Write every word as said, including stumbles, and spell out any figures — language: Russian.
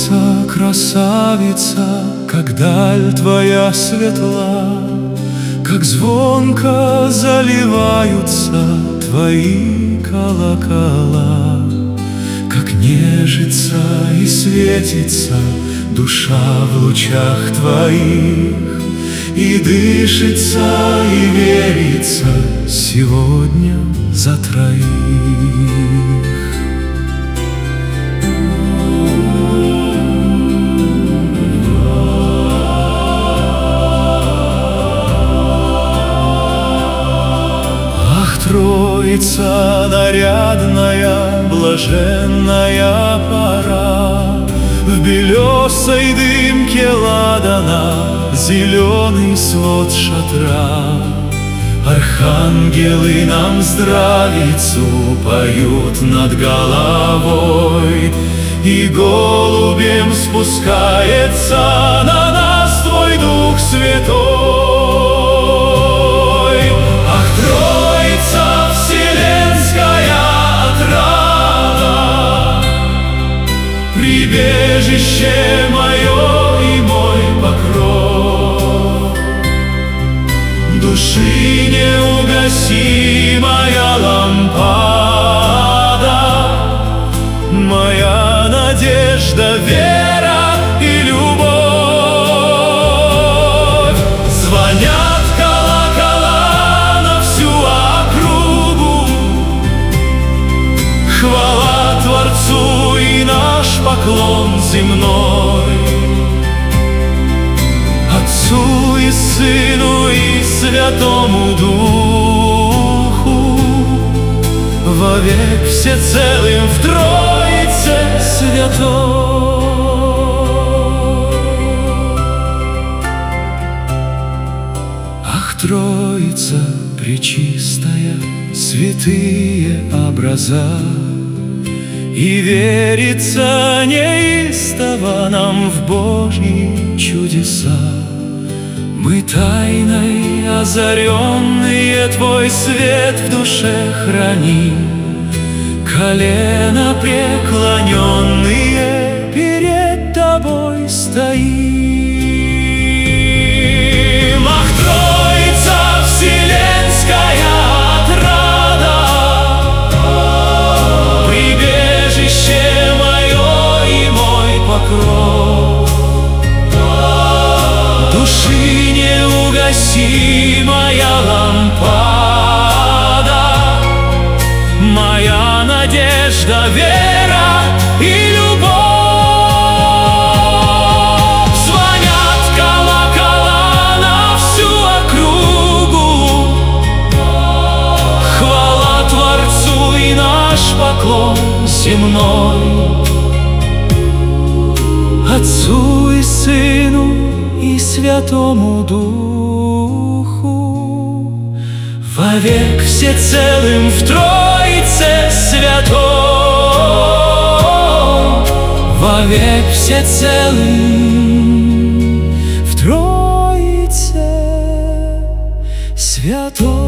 Откроется, красавица, как даль твоя светла, как звонко заливаются твои колокола, как нежится и светится душа в лучах твоих, и дышится, и верится сегодня за троих. Троица нарядная, блаженная пора, в белесой дымке ладана зеленый свод шатра. Архангелы нам здравицу поют над головой, и голубем спускается на нас твой Дух Святой. Прибежище мое и мой покров, души неугасимая лампада, моя надежда, вера и любовь. Звонят колокола на всю округу, хвала Творцу и наш поклон земной, Отцу и Сыну и Святому Духу, вовек всецелым в Троице Святой. Ах, Троица пречистая, святые образа, и верится неистово нам в Божьи чудеса. Мы тайной озаренные Твой свет в душе храним, колено преклоненные перед Тобой стоим. Ах, Троица вселенская, души неугасимая лампада, моя надежда, вера и любовь. Звонят колокола на всю округу, хвала Творцу и наш поклон земной, Отцу и Сыну и Святому Духу, вовек всецелым в Троице Святой, вовек всецелым в Троице Святой.